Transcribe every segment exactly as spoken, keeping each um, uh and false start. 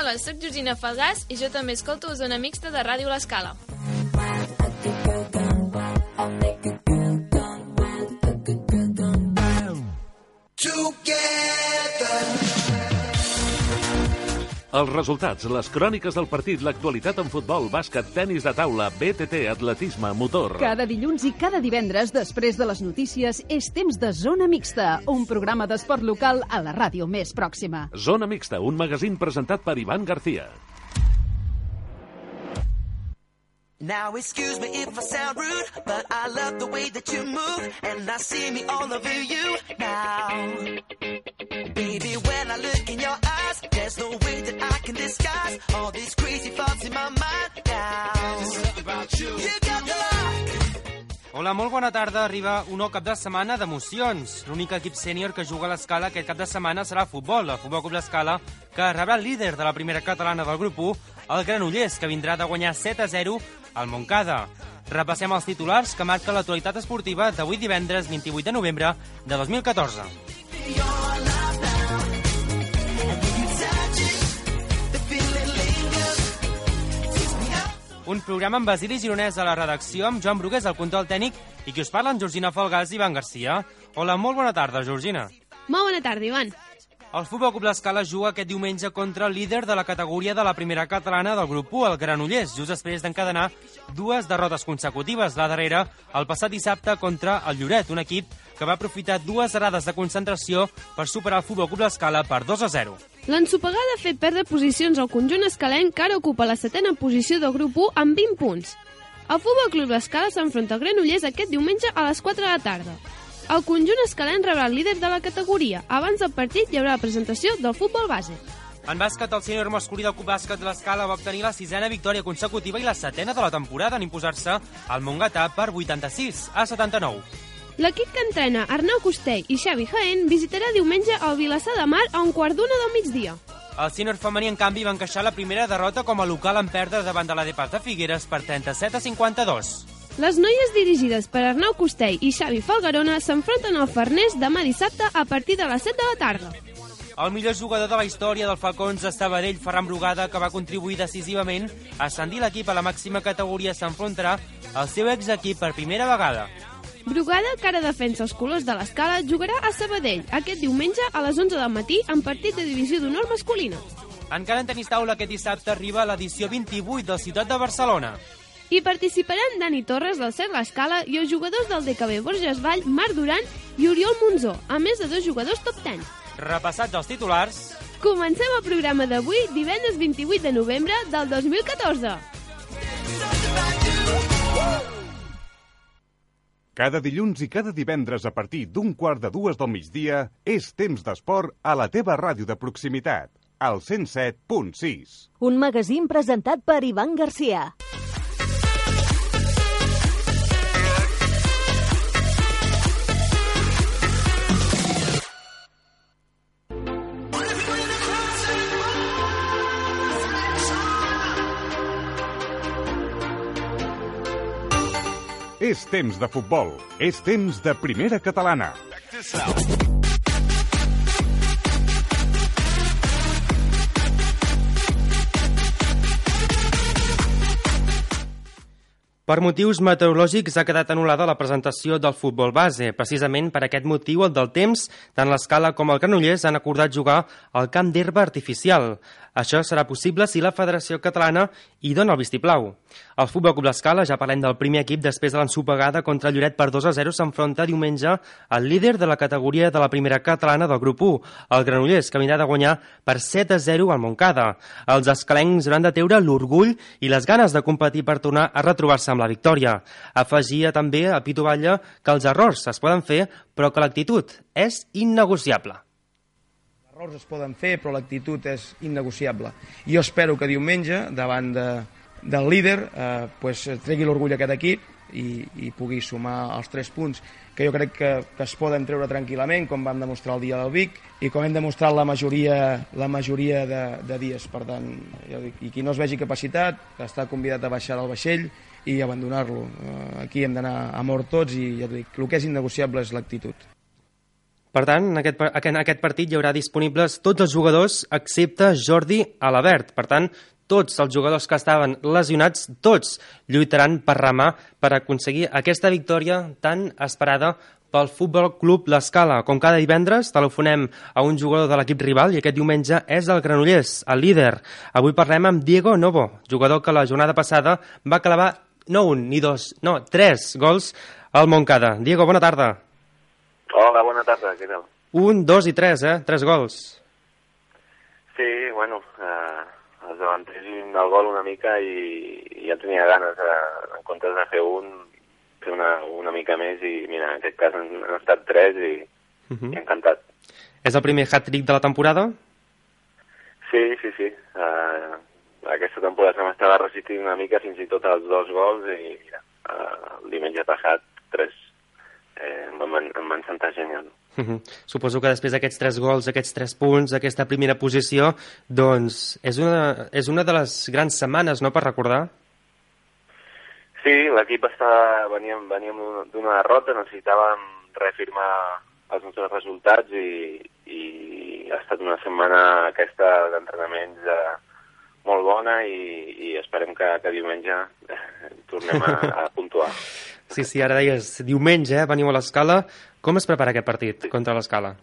Hola, sóc Georgina Falgàs i jo també escolto Zona Mixta de Ràdio L'Escala. Els resultats, les cròniques del partit, l'actualitat en futbol, bàsquet, tenis de taula, B T T, atletisme, motor. Cada dilluns i cada divendres, després de les notícies, és temps de Zona Mixta, un programa d'esport local a la ràdio més pròxima. Zona Mixta, un magazín presentat per Iván García. Now excuse me if I sound rude, but I love the way that you move, and I see me all over you now. Baby, when I look in your eyes, there's no way that I can disguise all these crazy thoughts in my mind now. There's something about you. You got the look. Hola, molt bona tarda. Arriba un nou cap de setmana d'emocions. L'únic equip sènior que juga a l'Escala aquest cap de setmana serà el futbol, el Futbol Club L'Escala, que rebrà el líder de la primera catalana del grup u, el Granollers, que vindrà de guanyar set a zero al Montcada. Repassem els titulars que marca l'actualitat esportiva d'avui divendres vint-i-vuit de novembre de dos mil catorze. Un programa amb Basili Gironès a la redacció, amb Joan Brugués al control tècnic i qui us parla amb Georgina Falgàs i Iván García. Hola, molt bona tarda, Georgina. Molt bona tarda, Ivan. El Futbol Club L'Escala juga aquest diumenge contra el líder de la categoria de la primera catalana del grup u, el Granollers, just després d'encadenar dues derrotes consecutives. La darrera, el passat dissabte, contra el Lloret, un equip que va aprofitar dues errades de concentració per superar el Futbol Club L'Escala per dos a zero. L'ensopegada ha fet perdre posicions al conjunt escalenc, que ara ocupa la setena posició del grup u amb vint punts. El Futbol Club L'Escala s'enfronta al Granollers aquest diumenge a les quatre de la tarda. El conjunt escalenc rebrà el líder de la categoria. Abans del partit hi haurà la presentació del futbol base. En bàsquet, el sènior masculí del Club Bàsquet de l'Escala va obtenir la sisena victòria consecutiva i la setena de la temporada en imposar-se al Montgatà per vuitanta-sis a setanta-nou. L'equip que entrena Arnau Costell i Xavi Jaén visitarà diumenge el Vilassar de Mar a un quart d'una del migdia. El sènior femení, en canvi, va encaixar la primera derrota com a local en perdre davant de la D P A de Figueres per trenta-set a cinquanta-dos. Les noies dirigides per Arnau Costell i Xavi Falgarona s'enfronten al Farners demà dissabte a partir de les set de la tarda. El millor jugador de la història del Falcons de Sabadell, Ferran Brugada, que va contribuir decisivament a ascendir l'equip a la màxima categoria, s'enfrontarà al seu exequip per primera vegada. Brugada, que ara defensa els colors de l'Escala, jugarà a Sabadell aquest diumenge a les onze del matí en partit de divisió d'honor masculina. Encara en tenis taula, aquest dissabte arriba l'edició vint-i-vuit del Ciutat de Barcelona. Hi participaran Dani Torres del C E R L'Escala i els jugadors del D K B Borges Vall, Marc Duran i Oriol Monzó, a més de dos jugadors top deu. Repassats els titulars, comencem el programa d'avui, divendres vint-i-vuit de novembre del dos mil catorze. Cada dilluns i cada divendres a partir d'un quart de dues del migdia és temps d'esport a la teva ràdio de proximitat, al cent set punt sis. Un magazín presentat per Iván García. És temps de futbol, és temps de primera catalana. Per motius meteorològics ha quedat anul·lada la presentació del futbol base. Precisament per aquest motiu, el del temps, tant l'Escala com el Granollers han acordat jugar al camp d'herba artificial. Això serà possible si la Federació Catalana hi dona el vistiplau. El Futbol Club L'Escala, ja parlem del primer equip després de l'ensopegada contra el Lloret per dos a zero, s'enfronta diumenge al líder de la categoria de la primera catalana del grup u, el Granollers, que vindrà de guanyar per set a zero al Montcada. Els escalencs hauran de treure l'orgull i les ganes de competir per tornar a retrobar-se amb la victòria. Afegia també a Pitu Batlle que els errors es poden fer, però que l'actitud és innegociable. Els errors es poden fer, però l'actitud és innegociable. Jo espero que diumenge, davant de, del líder, eh, pues, tregui l'orgull aquest equip i, i pugui sumar els tres punts que jo crec que, que es poden treure tranquil·lament, com vam demostrar el dia del Vic i com hem demostrat la majoria, la majoria de, de dies. Per tant, ja dic, i qui no es vegi capacitat, està convidat a baixar del vaixell i abandonar-lo. Aquí hem d'anar a mort tots i ja dic, el que és innegociable és l'actitud. Per tant, en aquest, en aquest partit hi haurà disponibles tots els jugadors excepte Jordi Alabert. Per tant, tots els jugadors que estaven lesionats, tots lluitaran per remar per aconseguir aquesta victòria tan esperada pel Futbol Club L'Escala. Com cada divendres, telefonem a un jugador de l'equip rival i aquest diumenge és el Granollers, el líder. Avui parlem amb Diego Novo, jugador que la jornada passada va clavar no un ni dos, no, tres gols al Montcada. Diego, bona tarda. Hola, bona tarda, què tal? Un, dos i tres, eh? Tres gols. Sí, bueno, eh, els davanters del gol una mica i, i ja tenia ganes, eh, en comptes de fer un, fer una, una mica més i mira, en aquest cas han, han estat tres i, uh -huh. i encantat. És el primer hat-trick de la temporada? Sí, sí, sí. Eh, aquesta temporada se m'estava resistint una mica fins i tot als dos gols i mira, eh, el diumenge passat tres. Eh, em, van, em van sentar genial. Uh -huh. Suposo que després d'aquests tres gols, aquests tres punts, aquesta primera posició, doncs és una, és una de les grans setmanes, no?, per recordar? Sí, l'equip està, veníem, veníem d'una derrota, necessitàvem reafirmar els nostres resultats i, i ha estat una setmana aquesta d'entrenaments eh, molt bona i, i esperem que, que diumenge eh, tornem a, a puntuar. Sí, sí, ara deies, diumenge, eh, veniu a l'Escala. Com es prepara aquest partit contra l'Escala?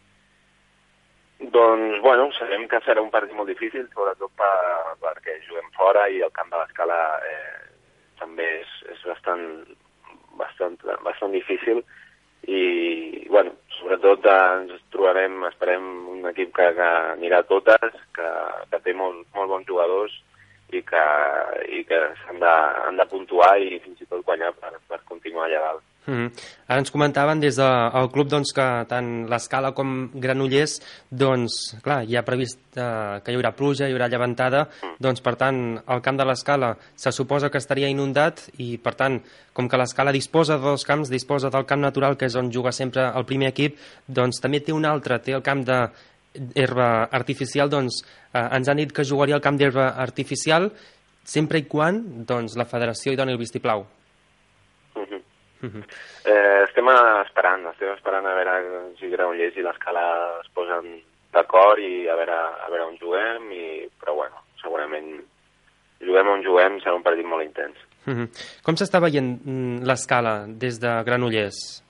Doncs, bueno, sabem que serà un partit molt difícil, sobretot per, perquè juguem fora i el camp de l'Escala eh, també és, és bastant, bastant, bastant difícil i, bueno, sobretot eh, ens trobarem, esperem un equip que, que anirà a totes, que, que té molt, molt bons jugadors i que, i que s'han de, han de puntuar i fins i tot guanyar per, per continuar allà dalt. Mm -hmm. Ara ens comentaven des del club doncs, que tant l'Escala com Granollers, doncs, clar, hi ha previst eh, que hi haurà pluja, hi haurà llevantada, mm. doncs, per tant, el camp de l'Escala se suposa que estaria inundat i, per tant, com que l'Escala disposa de dos camps, disposa del camp natural, que és on juga sempre el primer equip, doncs també té un altre, té el camp de herba artificial, doncs eh, ens han dit que jugaria al camp d'herba artificial sempre i quan doncs, la federació hi doni el vistiplau. Uh -huh. Uh -huh. Eh, estem esperant, estem esperant a veure si Granollers i l'Escala es posen d'acord i a veure, a veure on juguem, i, però bueno, segurament juguem on juguem, serà un partit molt intens. Uh -huh. Com s'està veient l'Escala des de Granollers?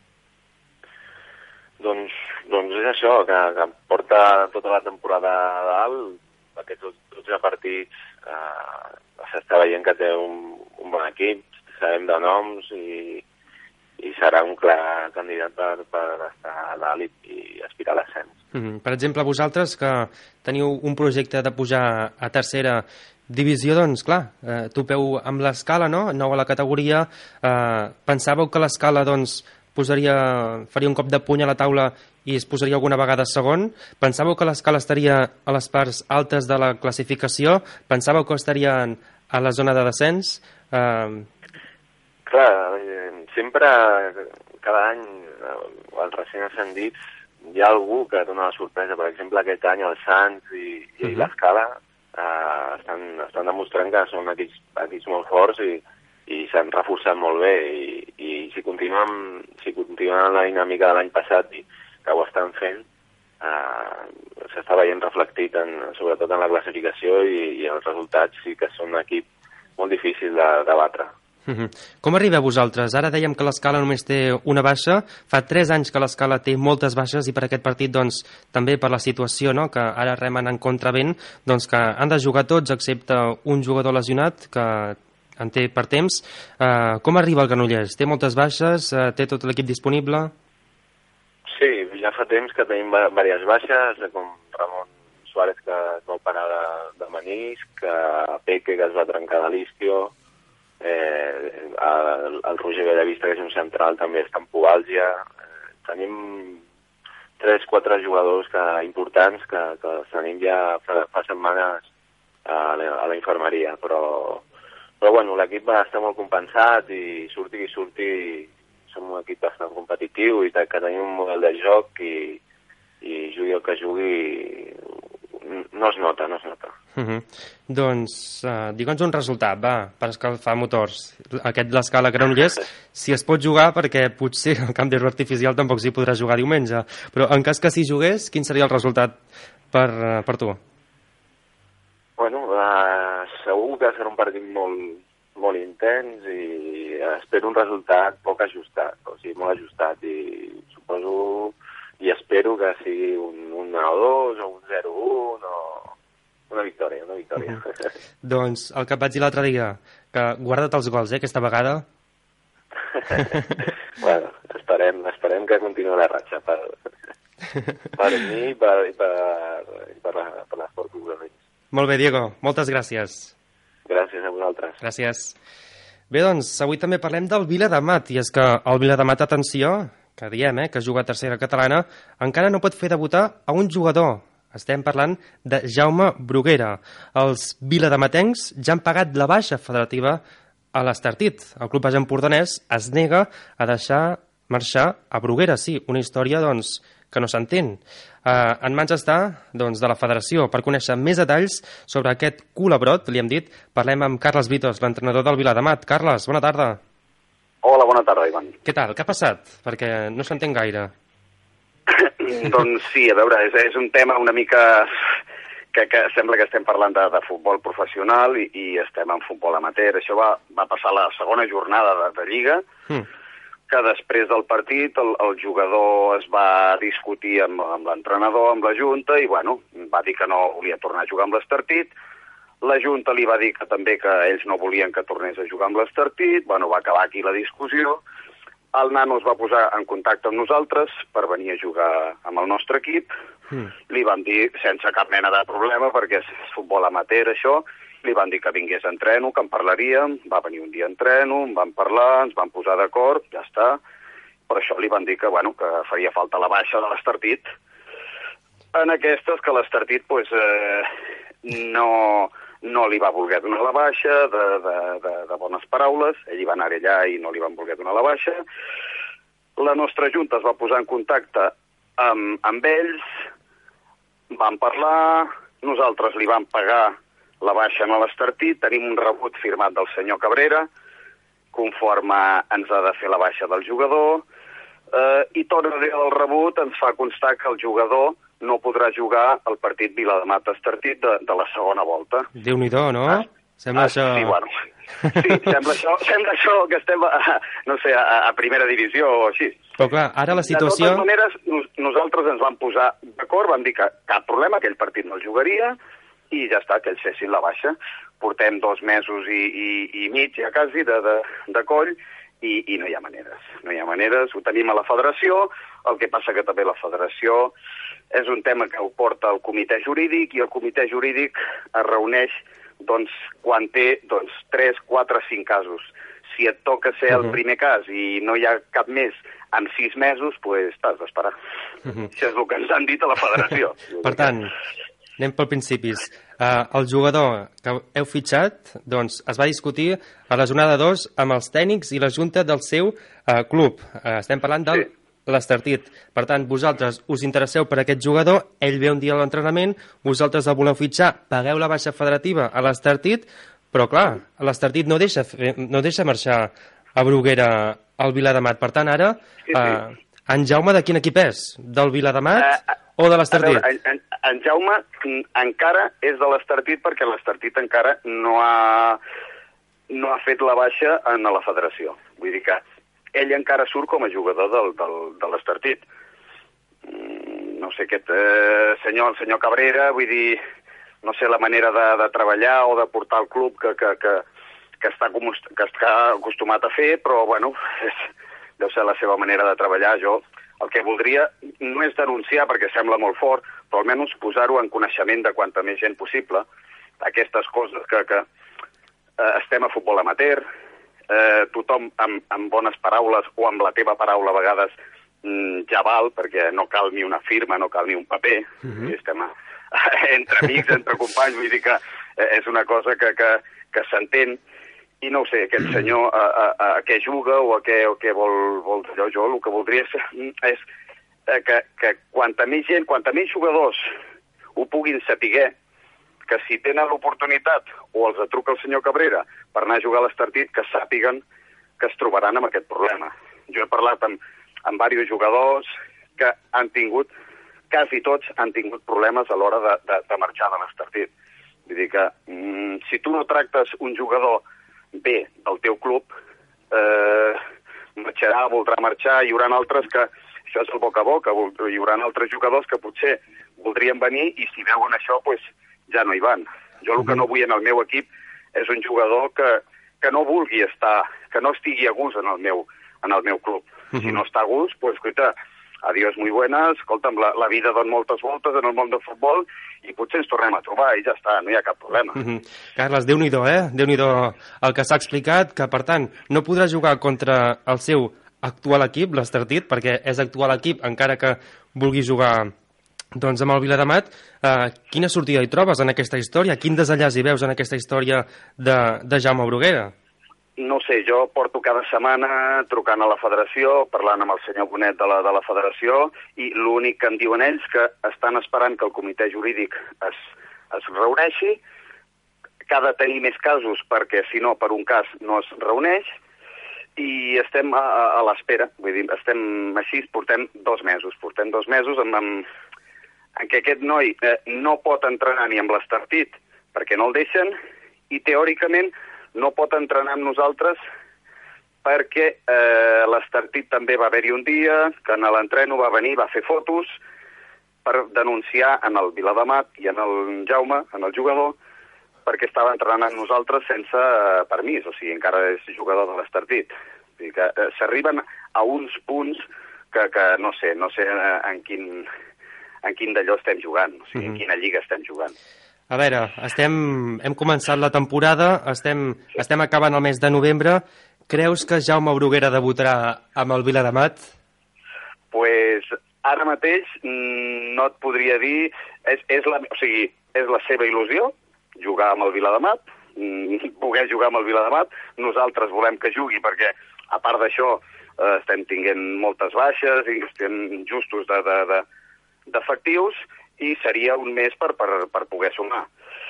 Doncs Doncs és això, que, que porta tota la temporada a dalt, aquests dotze partits, eh, s'està veient que té un, un bon equip, sabem de noms i, i serà un clar candidat per, per estar a dalt i, i aspirar a l'ascens. Mm-hmm. Per exemple, vosaltres que teniu un projecte de pujar a tercera divisió, doncs clar, eh, topeu amb l'Escala, no?, nou a la categoria. Eh, pensàveu que l'Escala, doncs, posaria, faria un cop de puny a la taula i es posaria alguna vegada segon? Pensàveu que l'Escala estaria a les parts altes de la classificació? Pensàveu que estarien a la zona de descens? Eh... Clar, sempre, cada any, els recent ascendits, hi ha algú que dona la sorpresa. Per exemple, aquest any el Sants i, i uh-huh. l'Escala eh, estan, estan demostrant que són equips, equips molt forts i i s'han reforçat molt bé i, i si continuen si continuen la dinàmica de l'any passat i que ho estan fent, eh, s'està veient reflectit en, sobretot en la classificació i, i els resultats sí que són un equip molt difícil de, de batre. Uh-huh. Com arribeu vosaltres? Ara dèiem que l'Escala només té una baixa, fa tres anys que l'Escala té moltes baixes i per aquest partit doncs també per la situació, no?, que ara remen en contravent, doncs que han de jugar tots excepte un jugador lesionat que en té per temps. Uh, com arriba el Granollers? Té moltes baixes? Uh, té tot l'equip disponible? Sí, ja fa temps que tenim diverses baixes, com Ramon Suárez, que es va operar de, de menisc, Peque, que es va trencar de l'isquio, eh, el, el Roger Bellavista, que és un central, també està en pubalgia. Eh, tenim tres, quatre jugadors que, importants que, que els tenim ja fa, fa setmanes a la, a la infermeria, però Però bueno, l'equip va estar molt compensat i surti qui surti som un equip bastant competitiu i que tenim un model de joc i, i jugui el que jugui no es nota, no es nota. Uh -huh. Doncs uh, digue'ns un resultat, va, per escalfar motors. Aquest l'Escala Granollers, si es pot jugar, perquè potser el camp d'herba artificial tampoc s'hi podrà jugar diumenge, però en cas que s'hi jugués, quin seria el resultat per, uh, per tu? Bueno, uh, segur que serà un partit molt, molt intens i espero un resultat poc ajustat, o sigui, molt ajustat, i suposo i espero que sigui un, un nou dos o un zero un o una victòria, una victòria. Uh -huh. Doncs el que et vaig dir l'altre dia, que guarda't els gols, eh, aquesta vegada. Bueno, esperem, esperem que continuï la ratxa per, per mi i per, i per, i per, la, per l'esport Granollers. Molt bé, Diego, moltes gràcies. Gràcies a vosaltres. Gràcies. Bé, doncs, avui també parlem del Viladamat, i és que el Viladamat, atenció, que diem, eh, que juga a tercera catalana, encara no pot fer debutar a un jugador. Estem parlant de Jaume Bruguera. Els viladamatencs ja han pagat la baixa federativa a l'Estartit. El club baix empordanès es nega a deixar marxar a Bruguera. Sí, una història doncs, que no s'entén. Uh, en mans està doncs, de la federació. Per conèixer més detalls sobre aquest culebrot, li hem dit, parlem amb Carles Vitos, l'entrenador del Viladamat. Carles, bona tarda. Hola, bona tarda, Ivan. Què tal? Què ha passat? Perquè no s'entén gaire. Doncs sí, a veure, és, és un tema una mica que, que sembla que estem parlant de, de futbol professional i, i estem en futbol amateur. Això va, va passar la segona jornada de, de Lliga, mm. que després del partit el, el jugador es va discutir amb, amb l'entrenador, amb la Junta, i bueno, va dir que no volia tornar a jugar amb l'Estartit. La Junta li va dir que també que ells no volien que tornés a jugar amb l'Estartit. Bueno, va acabar aquí la discussió. El nano es va posar en contacte amb nosaltres per venir a jugar amb el nostre equip. Mm. Li van dir, sense cap mena de problema, perquè és futbol amateur, això, li van dir que vingués a entreno, que en parlaríem, va venir un dia a entreno, en van parlar, ens van posar d'acord, ja està. Per això li van dir que, bueno, que faria falta la baixa de l'Estartit. En aquestes, que l'Estartit, pues, eh, no... no li va voler donar la baixa, de, de, de, de bones paraules, ell hi va anar allà i no li van voler donar la baixa. La nostra Junta es va posar en contacte amb, amb ells, van parlar, nosaltres li vam pagar la baixa a l'Estartit, tenim un rebut firmat del senyor Cabrera, conforme ens ha de fer la baixa del jugador, eh, i tot el rebut ens fa constar que el jugador no podrà jugar el partit Viladamat-Estartit de, de la segona volta. Déu-n'hi-do, no? Ah, sembla ah, això... Sí, bueno, sí, sembla això, sembla això que estem, a, no sé, a, a primera divisió o així. Però clar, ara la situació... De totes maneres, nos, nosaltres ens vam posar d'acord, vam dir que cap problema, aquell partit no el jugaria, i ja està, que ells fessin la baixa. Portem dos mesos i, i, i mig, ja quasi, de, de, de coll, i, i no hi ha maneres. No hi ha maneres, ho tenim a la federació, el que passa que també la federació és un tema que ho porta el comitè jurídic, i el comitè jurídic es reuneix doncs, quan té doncs, tres, quatre, cinc casos. Si et toca ser el primer cas i no hi ha cap més en sis mesos, doncs t'has d'esperar. Uh-huh. Això és el que ens han dit a la federació. Per tant, anem pel principis. Uh, el jugador que heu fitxat doncs, es va discutir a la jornada dos amb els tècnics i la junta del seu uh, club. Uh, estem parlant del sí. l'Estartit. Per tant, vosaltres us interesseu per aquest jugador, ell ve un dia a l'entrenament, vosaltres el voleu fitxar, pagueu la baixa federativa a l'Estartit, però clar, l'Estartit no deixa, no deixa marxar a Bruguera al Viladamat. Per tant, ara, sí, sí. Eh, en Jaume de quin equip és? Del Viladamat uh, o de l'Estartit? En, en, en Jaume encara és de l'Estartit, perquè l'Estartit encara no ha, no ha fet la baixa en la federació. Vull dir que ell encara surt com a jugador del, del, de l'Estartit. Mm, no sé, aquest eh, senyor, el senyor Cabrera, vull dir, no sé la manera de, de treballar o de portar el club que, que, que, que, està, que està acostumat a fer, però, bueno, és, deu ser la seva manera de treballar. Jo el que voldria no és denunciar, perquè sembla molt fort, però almenys posar-ho en coneixement de quanta més gent possible, aquestes coses que, que eh, estem a futbol amateur, Eh, tothom amb, amb bones paraules o amb la teva paraula a vegades mm, ja val, perquè no cal ni una firma, no cal ni un paper. Uh-huh. Estem a, a, entre amics, entre companys, vull dir que eh, és una cosa que, que, que s'entén, i no ho sé, aquest senyor a, a, a què juga o a què, o què vol, vol allò, jo el que voldria és, és eh, que, que quanta més gent, quanta més jugadors ho puguin saber, que si tenen l'oportunitat o els truca el senyor Cabrera per anar a jugar a l'Estartit, que sàpiguen que es trobaran amb aquest problema. Jo he parlat amb, amb diversos jugadors que han tingut, quasi tots han tingut problemes a l'hora de, de, de marxar de l'Estartit. Vull dir que mm, si tu no tractes un jugador bé del teu club, eh, marxarà, voldrà marxar, hi haurà altres que, això és el boca a boca, hi haurà altres jugadors que potser voldrien venir i si veuen això, pues, ja no hi van. Jo el que no vull en el meu equip és un jugador que, que no vulgui estar, que no estigui a gust en el meu, en el meu club. Uh-huh. Si no està a gust, pues, escolta, adiós muy buenas, escolta'm, la, la vida dona moltes voltes en el món del futbol i potser ens tornem a trobar i ja està, no hi ha cap problema. Uh-huh. Carles, Déu-n'hi-do, eh? Déu-n'hi-do el que s'ha explicat, que per tant no podrà jugar contra el seu actual equip, l'Estartit, perquè és actual equip, encara que vulgui jugar doncs, amb el Viladamat. Uh, quina sortida hi trobes en aquesta història? Quin desenllaç hi veus en aquesta història de, de Jaume Bruguera? No sé, jo porto cada setmana trucant a la federació, parlant amb el senyor Bonet de la, de la federació, i l'únic que em diuen ells que estan esperant que el comitè jurídic es, es reuneixi, que ha de tenir més casos perquè, si no, per un cas no es reuneix, i estem a, a, a l'espera, vull dir, estem així, portem dos mesos, portem dos mesos amb, amb, en què aquest noi eh, no pot entrenar ni amb l'Estartit perquè no el deixen, i teòricament no pot entrenar amb nosaltres perquè eh, l'Estartit també va haver-hi un dia que en l'entreno va venir, va fer fotos per denunciar en el Viladamat i en el Jaume, en el jugador, perquè estava entrenant amb nosaltres sense eh, permís, o sigui, encara és jugador de l'Estartit. O sigui que eh, s'arriben a uns punts que, que no sé, no sé eh, en quin, en quin d'allò estem jugant, o sigui, mm-hmm. en quina lliga estem jugant. A veure, estem, hem començat la temporada, estem, sí. estem acabant el mes de novembre. Creus que Jaume Bruguera debutarà amb el Viladamat? Pues ara mateix no et podria dir... És, és, la, o sigui, és la seva il·lusió, jugar amb el Viladamat, poder jugar amb el Viladamat. Nosaltres volem que jugui perquè, a part d'això, eh, estem tinguent moltes baixes i estem justos de, de, de, d'efectius, i seria un mes per, per, per poder sumar.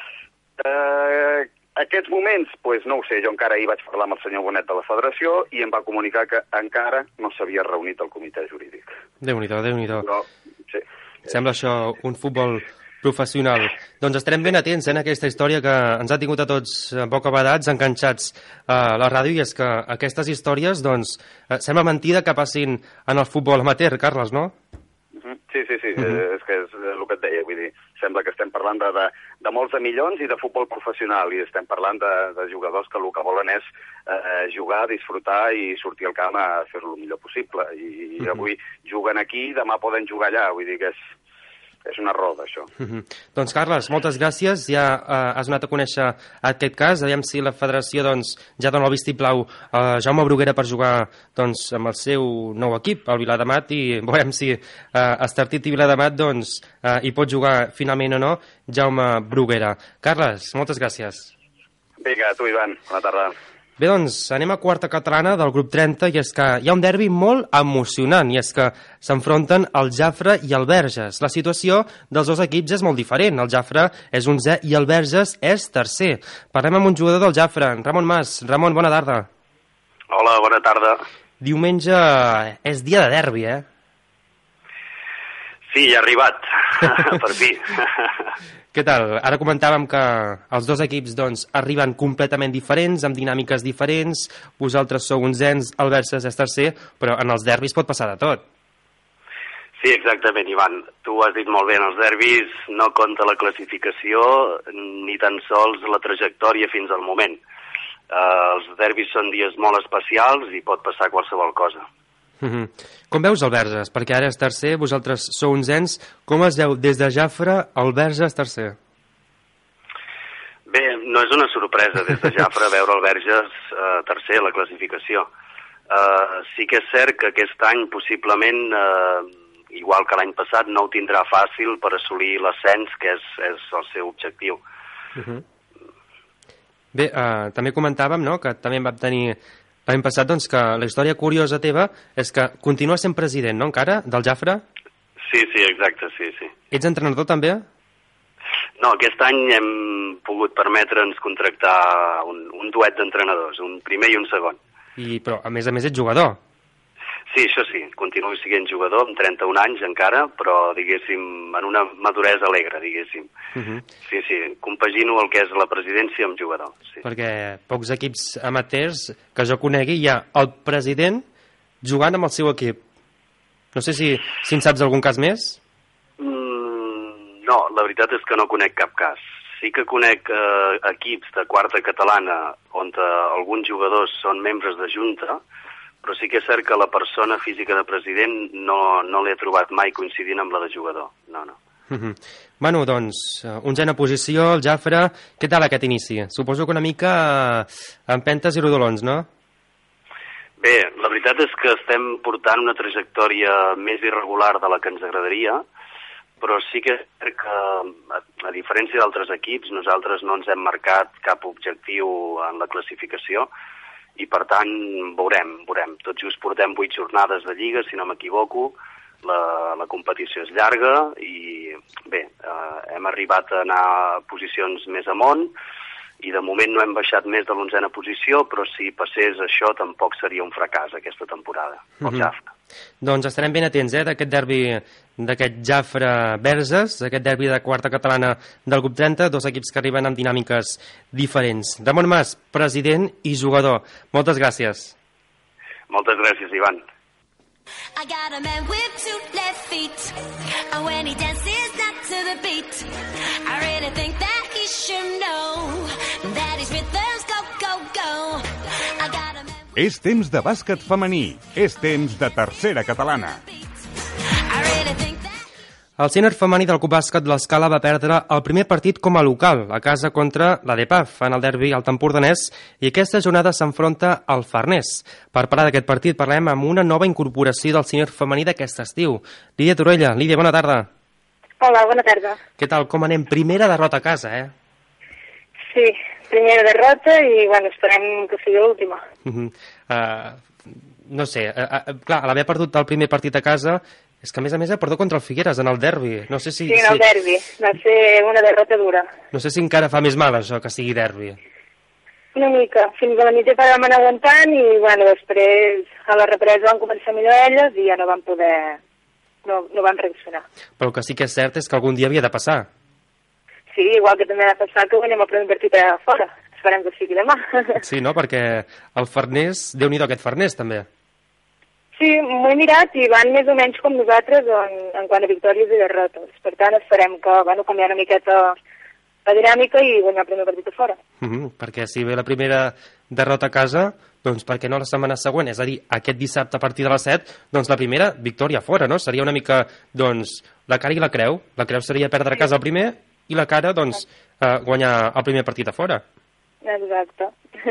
Eh, aquests moments, pues, no ho sé, jo encara ahir vaig parlar amb el senyor Bonet de la federació i em va comunicar que encara no s'havia reunit el comitè jurídic. Déu-n'hi-do, Déu-n'hi-do. Però, sí. Sembla això un futbol professional. Doncs estarem ben atents eh, en aquesta història que ens ha tingut a tots bocabadats, enganxats a la ràdio, i és que aquestes històries, doncs, sembla mentida que passin en el futbol amateur, Carles, no? Sí, sí, sí, uh-huh. és que és el que et deia, vull dir, sembla que estem parlant de, de, de molts de milions i de futbol professional, i estem parlant de, de jugadors que el que volen és eh, jugar, disfrutar i sortir al camp a fer-lo el millor possible, i uh-huh. avui juguen aquí, demà poden jugar allà, vull dir que és, és una roda, això. Uh-huh. Doncs, Carles, moltes gràcies. Ja uh, has anat a conèixer aquest cas. Aviam si la federació doncs, ja dona el vistiplau a Jaume Bruguera per jugar doncs, amb el seu nou equip, el Viladamat, i veurem si uh, Estartit i Viladamat doncs, uh, hi pot jugar finalment o no Jaume Bruguera. Carles, moltes gràcies. Vinga, tu, Ivan. Bona tarda. Bé, doncs, anem a quarta catalana del grup trenta, i és que hi ha un derbi molt emocionant, i és que s'enfronten el Jafre i el Verges. La situació dels dos equips és molt diferent. El Jafre és onzè i el Verges és tercer. Parlem amb un jugador del Jafre, Ramon Mas. Ramon, bona tarda. Hola, bona tarda. Diumenge és dia de derbi, eh? Sí, ja ha arribat, per fi. Què tal? Ara comentàvem que els dos equips doncs, arriben completament diferents, amb dinàmiques diferents, vosaltres sou onzens, el Verges és tercer, però en els derbis pot passar de tot. Sí, exactament, Ivan. Tu ho has dit molt bé, en els derbis no compta la classificació ni tan sols la trajectòria fins al moment. Uh, els derbis són dies molt especials i pot passar qualsevol cosa. Uh-huh. Com veus el Verges? Perquè ara és tercer, vosaltres sou onzens. Com es veu des de Jafre el Verges tercer? Bé, no és una sorpresa des de Jafre veure el Verges eh, tercer a la classificació. Eh, sí que és cert que aquest any possiblement, eh, igual que l'any passat, no ho tindrà fàcil per assolir l'ascens, que és, és el seu objectiu. Uh-huh. Bé, eh, també comentàvem no, que també vam tenir l'any passat doncs, que la història curiosa teva és que continua sent president, no, encara, del Jafre? Sí, sí, exacte, sí, sí. Ets entrenador també? No, aquest any hem pogut permetre'ns contractar un, un duet d'entrenadors, un primer i un segon. I, però, a més a més, ets jugador. Sí, això sí, continuo sent jugador, amb trenta-un anys encara, però, diguéssim, en una maduresa alegre, diguéssim. Uh -huh. Sí, sí, compagino el que és la presidència amb jugador. Sí. Perquè pocs equips amateurs que jo conegui hi ha el president jugant amb el seu equip. No sé si, si en saps algun cas més? Mm, no, la veritat és que no conec cap cas. Sí que conec eh, equips de quarta catalana on eh, alguns jugadors són membres de junta, però sí que és cert que la persona física de president no, no l'he trobat mai coincidint amb la de jugador. No, no. Uh -huh. Bueno, doncs, onzena posició, el Jafre, què tal aquest inici? Suposo que una mica amb pentes i rodolons, no? Bé, la veritat és que estem portant una trajectòria més irregular de la que ens agradaria, però sí que és cert que, a, a diferència d'altres equips, nosaltres no ens hem marcat cap objectiu en la classificació i, per tant, veurem, veurem. Tot just portem vuit jornades de Lliga, si no m'equivoco, la, la competició és llarga i, bé, eh, hem arribat a anar a posicions més amunt i de moment no hem baixat més de l'onzena posició, però si passés això tampoc seria un fracàs aquesta temporada, el Uh-huh. Jafre. Doncs estarem ben atents, eh, d'aquest derbi, d'aquest Jafre-Verges, d'aquest derbi de quarta catalana del grup trenta, dos equips que arriben amb dinàmiques diferents. Ramon Mas, president i jugador. Moltes gràcies. Moltes gràcies, Ivan. I got a man with two left feet, and when he dances not to the beat, I really think that he should know that his rhythms go, go, go. I got a man. És temps de bàsquet femení. És temps de tercera catalana. I really think that. El sènior femení del Club Bàsquet l'Escala va perdre el primer partit com a local, a casa contra la D P A F, en el derbi alt empordanès, i aquesta jornada s'enfronta al Farners. Per parlar d'aquest partit parlem amb una nova incorporació del sènior femení d'aquest estiu. Lídia Torella. Lídia, bona tarda. Hola, bona tarda. Què tal? Com anem? Primera derrota a casa, eh? Sí, primera derrota i, bueno, esperem que sigui l'última. Uh -huh. uh, no sé, uh, uh, clar, a l'haver perdut el primer partit a casa, és que a més a més ha perdut contra el Figueres en el derbi. No sé si, Sí, en el si, derbi. Va ser una derrota dura. no sé si encara fa més mal això, que sigui derbi. Una mica. Fins a la mitja part vam anar aguantant i, bueno, després a la represa van començar millor elles i ja no van poder... No, no van reaccionar. Però el que sí que és cert és que algun dia havia de passar. Sí, igual que també ha de passar que guanyem el primer partit a fora. Esperem que sigui demà. Sí, no? Perquè el Farners, Déu-n'hi-do aquest Farners, també. Sí, m'ho he mirat i van més o menys com nosaltres en, en quant a victòries i derrotes. Per tant, esperem que, bueno, canviar una miqueta la dinàmica i guanyar el primer partit a fora. Uh -huh, perquè si ve la primera derrota a casa, doncs per què no la setmana següent? És a dir, aquest dissabte a partir de les set, doncs la primera victòria a fora, no? Seria una mica, doncs, la cara i la creu. La creu seria perdre a casa el primer i la cara, doncs, eh, guanyar el primer partit a fora. Exacte.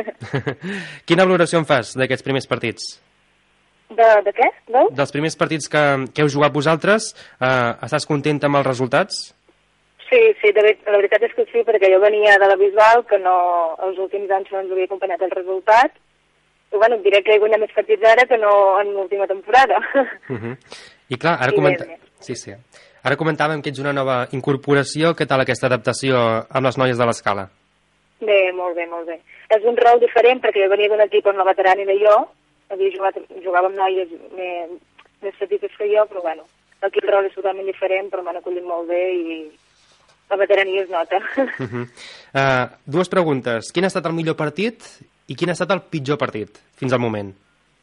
Quina valoració en fas d'aquests primers partits? De, de què? No? Dels primers partits que, que heu jugat vosaltres, eh, estàs contenta amb els resultats? Sí, sí, de, la veritat és que sí, perquè jo venia de la Bisbal, que no, els últims anys no ens havia acompanyat el resultat, i bueno, et diré que he guanyat més partits ara que no en l'última temporada. Uh -huh. I clar, ara, I comenta... bé, bé. sí, sí. ara comentàvem que ets una nova incorporació. Què tal aquesta adaptació amb les noies de l'Escala? Bé, molt bé, molt bé. És un rol diferent perquè jo venia d'un equip on la veterana era jo, havia jugat, jugava amb noies més, més petites que jo, però bueno, aquí el rol és totalment diferent, però m'han acollit molt bé i la veterania es nota. Uh -huh. uh, dues preguntes. Quin ha estat el millor partit i quin ha estat el pitjor partit fins al moment?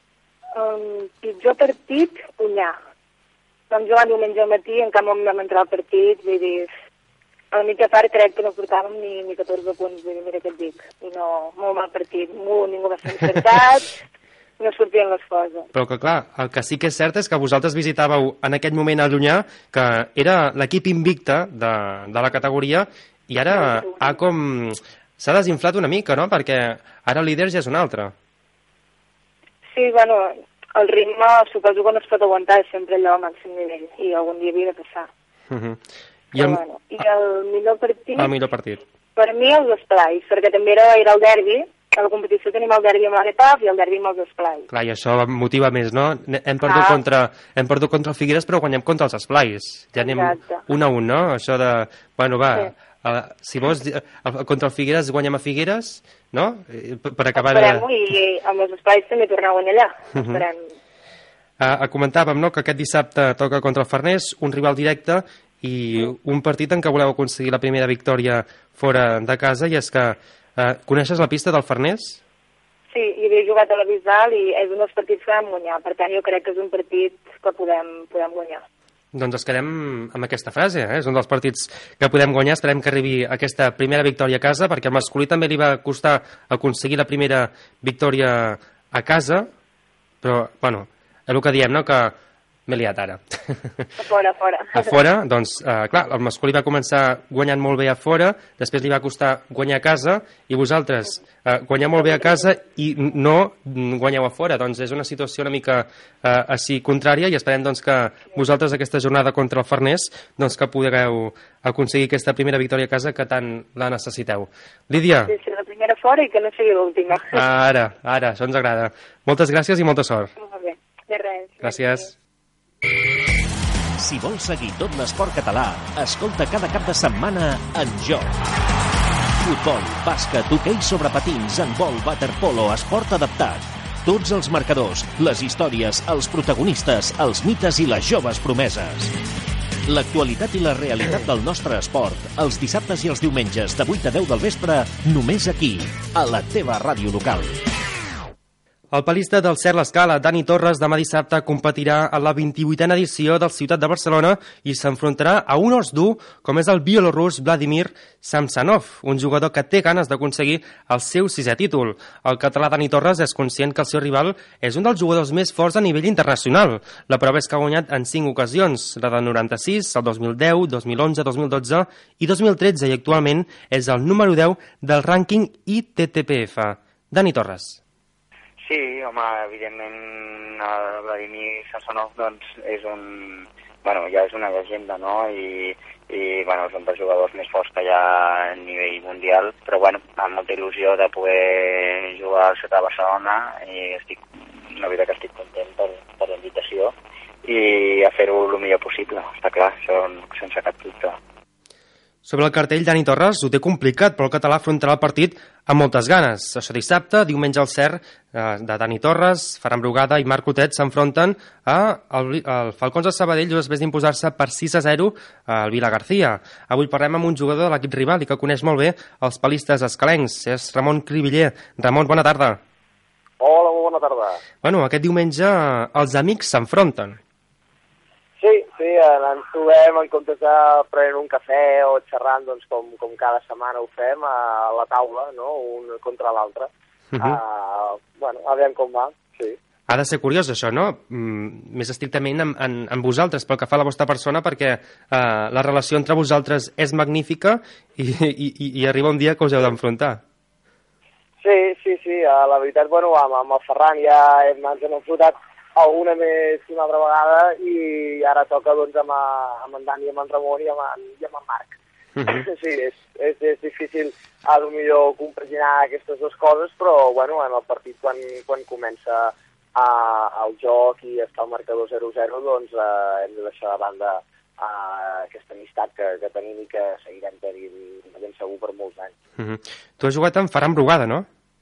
El pitjor partit, Ullà. Vam jugar diumenge al matí, en cap moment vam entrar al partit, vull dir, a la mitja part crec que no portàvem ni, ni catorze punts, vull dir, mira què et dic. I no, molt mal partit, molt, ningú va ser encertat, no sortien les coses. Però que clar, el que sí que és cert és que vosaltres visitàveu en aquell moment a Llunyà, que era l'equip invicte de, de la categoria, i ara ha com... s'ha desinflat una mica, no? Perquè ara el líder ja és un altre. Sí, bueno, el ritme suposo que no es pot aguantar, és sempre allò a màxim nivell, i algun dia havia de passar. Uh -huh. I, Però, el, bueno, I el millor partit... el millor partit. Per mi els esplais, perquè també era, era el derbi, a la competició tenim el derbi amb l'Aretaf i el derbi amb els Esplais. Clar, i això motiva més, no? Hem perdut, Ah. contra, hem perdut contra el Figueres, però guanyem contra els Esplais. Ja anem Exacte. un a un, no? Això de, bueno, va, Sí. uh, si vols, uh, contra el Figueres guanyem a Figueres, no? Eh, Per, per acabar de... Esperem-ho i amb els Esplais també tornar a guanyar allà. Mhm. Esperem. Uh, comentàvem, no?, que aquest dissabte toca contra el Farners, un rival directe i un partit en què voleu aconseguir la primera victòria fora de casa, i és que uh, coneixes la pista del Farners? Sí, hi havia jugat a la Bisbal i és un dels partits que vam guanyar. Per tant, jo crec que és un partit que podem, podem guanyar. Doncs es quedem amb aquesta frase, eh? És un dels partits que podem guanyar. Esperem que arribi aquesta primera victòria a casa, perquè al masculí també li va costar aconseguir la primera victòria a casa, però, bueno, és el que diem, no?, que m'he liat ara. A fora, a fora. A fora, doncs, eh, clar, el masculí va començar guanyant molt bé a fora, després li va costar guanyar a casa, i vosaltres eh, guanyar molt bé a casa i no guanyeu a fora. Doncs és una situació una mica eh, així contrària, i esperem doncs, que vosaltres aquesta jornada contra el Farners doncs, que pugueu aconseguir aquesta primera victòria a casa que tant la necessiteu. Lídia. Sí, sí, la primera fora i que no sigui l'última. Ara, ara, això ens agrada. Moltes gràcies i molta sort. Molt bé, de res. Gràcies. Si vols seguir tot l'esport català, escolta cada cap de setmana En Joc. Futbol, bàsquet, hoquei sobre patins, handbol, waterpolo, esport adaptat. Tots els marcadors, les històries, els protagonistes, els mites i les joves promeses. L'actualitat i la realitat del nostre esport, els dissabtes i els diumenges de vuit a deu del vespre, només aquí, a la teva ràdio local. El palista del Cert l'Escala, Dani Torres, demà dissabte competirà a la vint-i-vuitena edició del Ciutat de Barcelona i s'enfrontarà a un os dur com és el bielorrus Vladimir Samsonov, un jugador que té ganes d'aconseguir el seu sisè títol. El català Dani Torres és conscient que el seu rival és un dels jugadors més forts a nivell internacional. La prova és que ha guanyat en cinc ocasions, la del noranta-sis, el dos mil deu, dos mil onze, dos mil dotze i dos mil tretze, i actualment és el número deu del rànquing I T T P F. Dani Torres. Sí, home, evidentment el Vladimir Samsonov doncs, és un... Bueno, ja és una llegenda, no? I, i bueno, és un dels jugadors més forts que hi ha a nivell mundial, però bueno, amb molta il·lusió de poder jugar al Ciutat de Barcelona, i estic, la veritat que estic content per, per la invitació i a fer-ho el millor possible, està clar, això sense cap dubte. Sobre el cartell, Dani Torres ho té complicat, però el català afrontarà el partit amb moltes ganes. Això dissabte, diumenge al Cert, eh, de Dani Torres, Ferran Brugada i Marc Cotet s'enfronten al Falcons de Sabadell després d'imposar-se per sis a zero al Vila García. Avui parlem amb un jugador de l'equip rival i que coneix molt bé els palistes escalencs. És Ramon Cribiller. Ramon, bona tarda. Hola, molt bona tarda. Bueno, aquest diumenge els amics s'enfronten. Sí, sí, ens trobem en comptes de prenent un cafè o xerrant, doncs com, com cada setmana ho fem, a la taula, no?, un contra l'altre. Uh -huh. uh, bueno, aviam com va, sí. Ha de ser curiós això, no?, mm, més estrictament amb, amb, amb vosaltres, pel que fa a la vostra persona, perquè uh, la relació entre vosaltres és magnífica i, i, i arriba un dia que us heu d'enfrontar. Sí, sí, sí, uh, la veritat, bueno, amb, amb el Ferran ja hem, ens hem enfrontat alguna més una altra vegada i ara toca doncs amb, a, amb en Dani, amb en Ramon i amb en, i amb en Marc. Uh -huh. Sí, és, és, és difícil a lo millor compaginar aquestes dues coses, però bueno, en el partit quan, quan comença a, el joc i està el marcador zero zero, doncs eh, hem de deixar de banda eh, aquesta amistat que, que tenim i que seguirem tenint ben segur per molts anys. Uh -huh. Tu has jugat amb Ferran Brugada, no?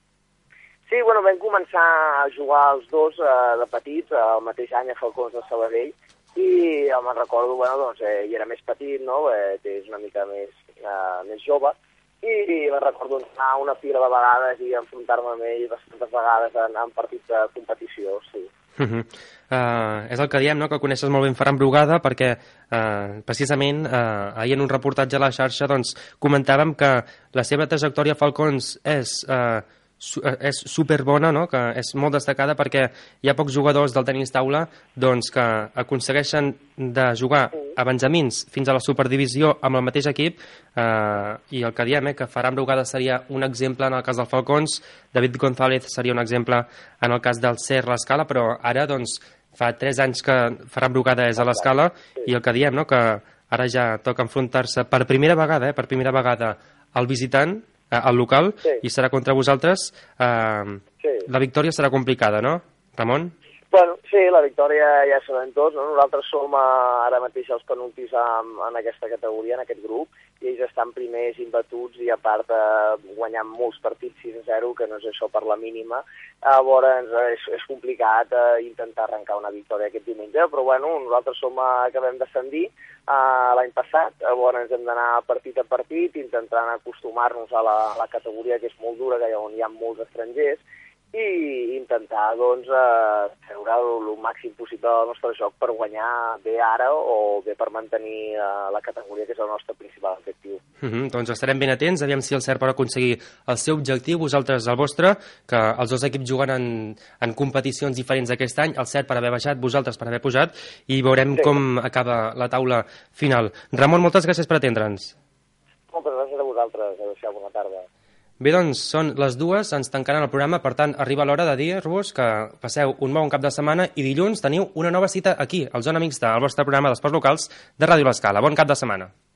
Sí, bueno, vam començar a jugar els dos eh, de petits, el mateix any a Falcons de Sabadell, i eh, me'n recordo, bueno, doncs, eh, ell era més petit, no?, eh, és una mica més, eh, més jove, i, i me'n recordo anar una pila de vegades i enfrontar-me amb ell bastantes vegades en, en partits de competició, sí. Uh -huh. uh, és el que diem, no?, que coneixes molt ben Ferran Brugada, perquè uh, precisament uh, ahir en un reportatge a la xarxa doncs, comentàvem que la seva trajectòria a Falcons és... Uh, és superbona, no?, que és molt destacada perquè hi ha pocs jugadors del tenis taula doncs, que aconsegueixen de jugar a benjamins fins a la superdivisió amb el mateix equip, eh, i el que diem, eh, que Ferran Brugada seria un exemple en el cas del Falcons, David González seria un exemple en el cas del Cert l'Escala, però ara doncs, fa tres anys que Ferran Brugada és a l'Escala i el que diem, no?, que ara ja toca enfrontar-se per primera vegada, eh, per primera vegada al visitant eh, al local, sí. i serà contra vosaltres. Eh, sí. La victòria serà complicada, no, Ramon? Bueno, sí, la victòria ja sabem tots, no? Nosaltres som eh, ara mateix els penúltims en, en aquesta categoria, en aquest grup, i ells estan primers imbatuts i a part eh, guanyant molts partits sis a zero, que no és això per la mínima. Llavors és, és complicat eh, intentar arrencar una victòria aquest diumenge, però bueno, nosaltres som eh, que vam descendir eh, l'any passat, llavors hem d'anar partit a partit intentant acostumar-nos a la, a la categoria, que és molt dura, que on hi ha molts estrangers, i intentar doncs, eh, treure el, el màxim possible del nostre joc per guanyar bé ara o bé per mantenir eh, la categoria, que és el nostre principal objectiu. Uh -huh, doncs estarem ben atents, aviam si el Cert pot aconseguir el seu objectiu, vosaltres el vostre, que els dos equips juguen en, en competicions diferents aquest any, el Cert per haver baixat, vosaltres per haver pujat, i veurem sí. com acaba la taula final. Ramon, moltes gràcies per atendre'ns. Moltes gràcies a vosaltres, adéu-siau, bona tarda. Bé, doncs, són les dues, ens tancaran el programa, per tant, arriba l'hora de dir-vos que passeu un bon cap de setmana i dilluns teniu una nova cita aquí, al Zona Mixta, al vostre programa d'esports locals de Ràdio L'Escala. Bon cap de setmana.